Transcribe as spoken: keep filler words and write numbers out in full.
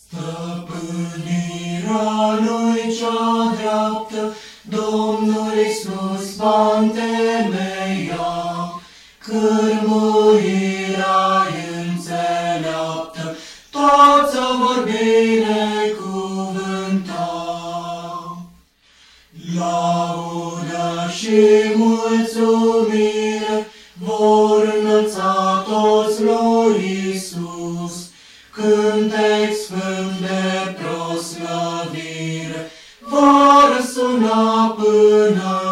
Stăpânirea lui cea dreaptă, Domnul Iisus va întemeia, cârmuirea-i înțeleaptă, toți o vor binecuvânta. Laudă și mulțumire vor înălța toți lui Iisus, cântec sfânt de proslăvire vor suna până